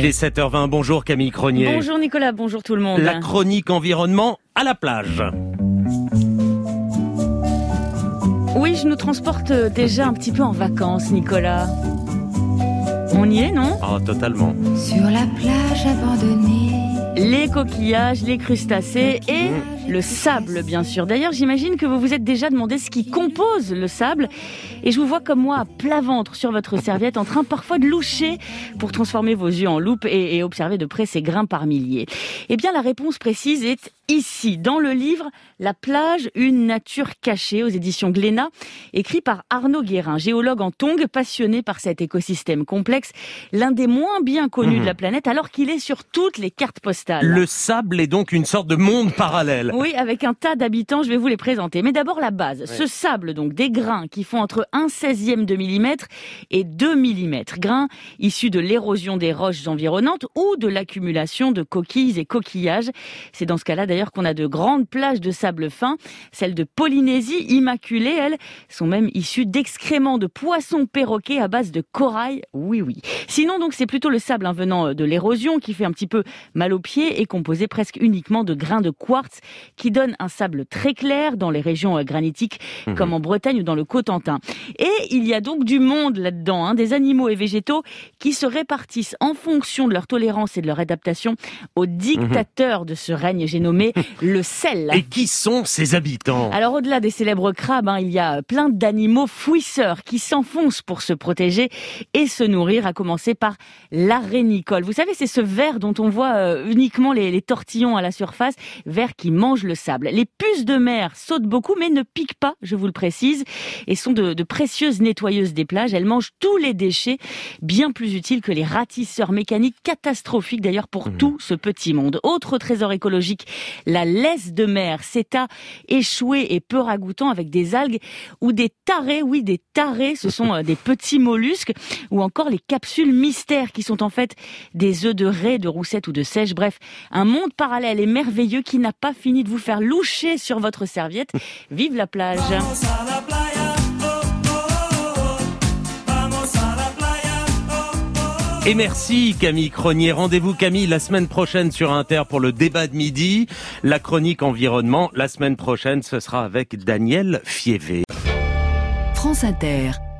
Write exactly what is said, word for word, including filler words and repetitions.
Il est sept heures vingt, bonjour Camille Cronier. Bonjour Nicolas, bonjour tout le monde. La chronique environnement à la plage. Oui, je nous transporte déjà un petit peu en vacances, Nicolas. On y est, non ? Ah, totalement. Sur la plage abandonnée. Les coquillages, les crustacés et le sable, bien sûr. D'ailleurs, j'imagine que vous vous êtes déjà demandé ce qui compose le sable. Et je vous vois comme moi, à plat ventre sur votre serviette, en train parfois de loucher pour transformer vos yeux en loupe et, et observer de près ces grains par milliers. Eh bien, la réponse précise est ici, dans le livre « La plage, une nature cachée » aux éditions Glénat, écrit par Arnaud Guérin, géologue en Tongue, passionné par cet écosystème complexe, l'un des moins bien connus mmh. de la planète, alors qu'il est sur toutes les cartes postales. Le sable est donc une sorte de monde parallèle. Oui, avec un tas d'habitants, je vais vous les présenter. Mais d'abord la base, ouais. Ce sable, donc des grains qui font entre un seizième de millimètre et deux millimètres. Grains issus de l'érosion des roches environnantes ou de l'accumulation de coquilles et coquillages. C'est dans ce cas-là d'ailleurs qu'on a de grandes plages de sable fin. Celles de Polynésie, immaculées, elles, sont même issues d'excréments de poissons perroquets à base de corail. Oui, oui. Sinon, donc, c'est plutôt le sable hein, venant de l'érosion qui fait un petit peu mal aux pieds et composé presque uniquement de grains de quartz qui donne un sable très clair dans les régions granitiques mmh. comme en Bretagne ou dans le Cotentin. Et il y a donc du monde là-dedans, hein, des animaux et végétaux qui se répartissent en fonction de leur tolérance et de leur adaptation au dictateur mmh. de ce règne, j'ai nommé le sel. Et qui sont ces habitants ? Alors au-delà des célèbres crabes, hein, il y a plein d'animaux fouisseurs qui s'enfoncent pour se protéger et se nourrir, à commencer par l'arénicole. Vous savez, c'est ce ver dont on voit euh, uniquement les, les tortillons à la surface, ver qui mange le sable. Les puces de mer sautent beaucoup mais ne piquent pas, je vous le précise, et sont de, de précieuses nettoyeuses des plages. Elles mangent tous les déchets, bien plus utiles que les ratisseurs mécaniques, catastrophiques d'ailleurs pour mmh. tout ce petit monde. Autre trésor écologique, la laisse de mer, céta échoué et peu ragoûtant avec des algues ou des tarés, oui des tarés, ce sont des petits mollusques, ou encore les capsules mystères qui sont en fait des œufs de raie, de roussette ou de seiche. Bref, un monde parallèle et merveilleux qui n'a pas fini de vous faire loucher sur votre serviette. Vive la plage! Et merci Camille Cronier. Rendez-vous Camille la semaine prochaine sur Inter pour le débat de midi. La chronique environnement, la semaine prochaine, ce sera avec Daniel Fievé. France Inter.